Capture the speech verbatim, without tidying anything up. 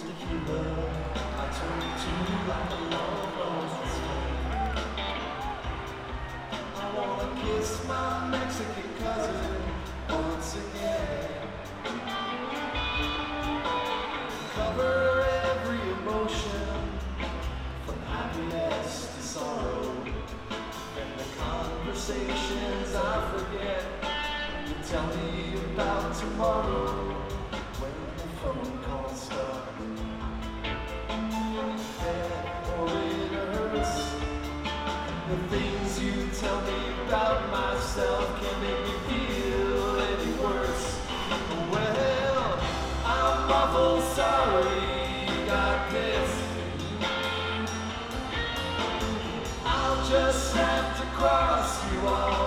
a healer. I turn to like a love lost flame. I wanna kiss my Mexican cousin once again. Cover every emotion from happiness to sorrow. And the conversations I forget, you tell me about tomorrow. When the phone calls start, or it hurts. The things you tell me about myself can't make me feel any worse. Well, I'm awful sorry you got this. I'll just have to cross you off.